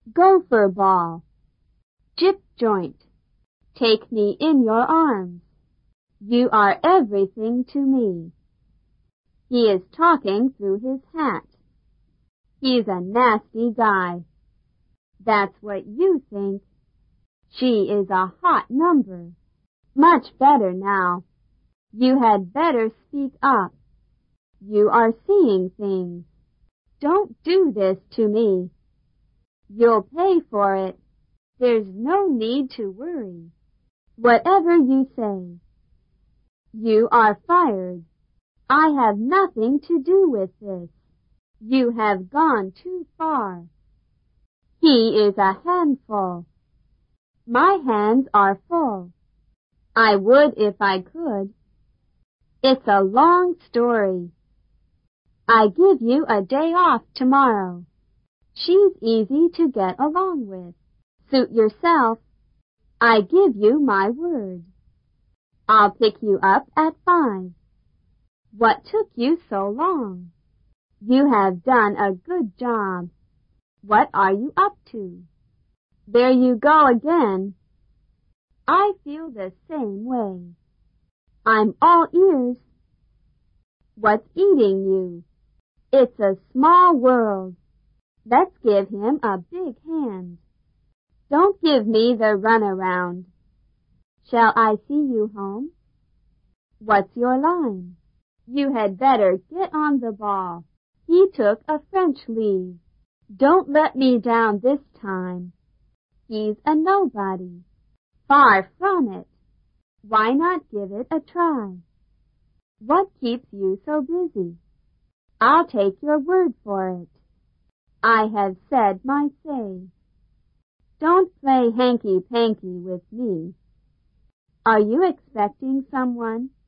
Gopher ball. Gyp joint. Take me in your arms. You are everything to me. He is talking through his hat. He's a nasty guy. That's what you think. She is a hot number. Much better now. You had better speak up. You are seeing things. Don't do this to me. You'll pay for it. There's no need to worry. Whatever you say. You are fired. I have nothing to do with this. You have gone too far. He is a handful. My hands are full. I would if I could. It's a long story. I give you a day off tomorrow. She's easy to get along with. Suit yourself. I give you my word. I'll pick you up at 5. What took you so long? You have done a good job. What are you up to? There you go again. I feel the same way. I'm all ears. What's eating you? It's a small world. Let's give him a big hand. Don't give me the runaround. Shall I see you home? What's your line? You had better get on the ball. He took a French leave. Don't let me down this time. He's a nobody. Far from it. Why not give it a try? What keeps you so busy? I'll take your word for it. I have said my say. Don't play hanky-panky with me. Are you expecting someone?